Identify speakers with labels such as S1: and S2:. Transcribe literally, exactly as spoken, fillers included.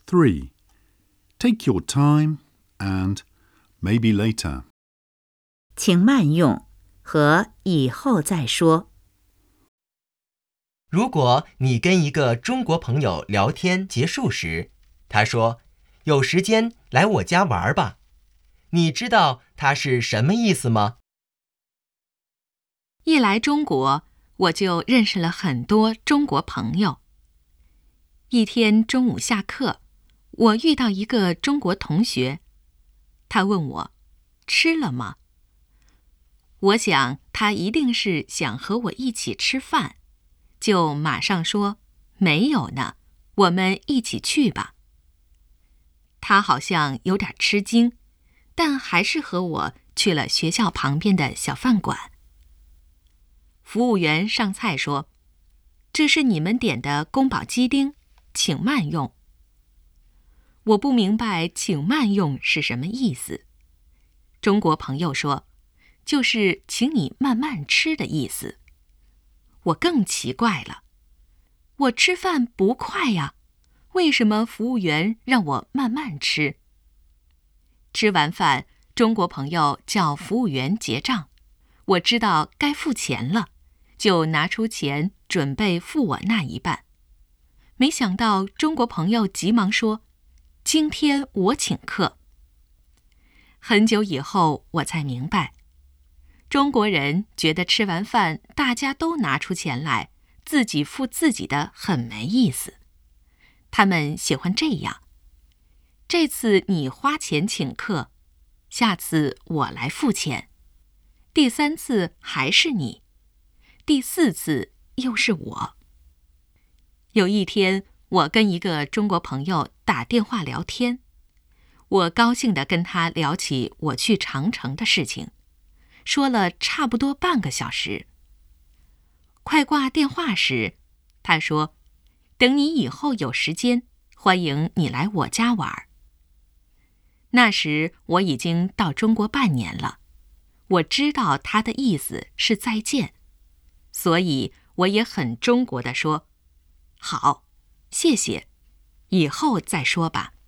S1: Three. Take your time and maybe later.
S2: 请慢用和以后再说。
S3: 如果你跟一个中国朋友聊天结束时，他说有时间来我家玩吧，你知道他是什么意思吗？
S4: 一来中国，我就认识了很多中国朋友。一天中午下课，我遇到一个中国同学，他问我吃了吗？我想他一定是想和我一起吃饭，就马上说没有呢，我们一起去吧。他好像有点吃惊，但还是和我去了学校旁边的小饭馆。服务员上菜说，这是你们点的宫保鸡丁，请慢用。我不明白请慢用是什么意思。中国朋友说，就是请你慢慢吃的意思。我更奇怪了，我吃饭不快呀，为什么服务员让我慢慢吃？吃完饭，中国朋友叫服务员结账，我知道该付钱了，就拿出钱准备付我那一半。没想到中国朋友急忙说，今天我请客。很久以后我才明白，中国人觉得吃完饭大家都拿出钱来，自己付自己的很没意思。他们喜欢这样，这次你花钱请客，下次我来付钱，第三次还是你，第四次又是我。有一天，我跟一个中国朋友打电话聊天，我高兴地跟他聊起我去长城的事情，说了差不多半个小时。快挂电话时，他说，等你以后有时间，欢迎你来我家玩。那时我已经到中国半年了，我知道他的意思是再见，所以我也很中国地说，好，谢谢，以后再说吧。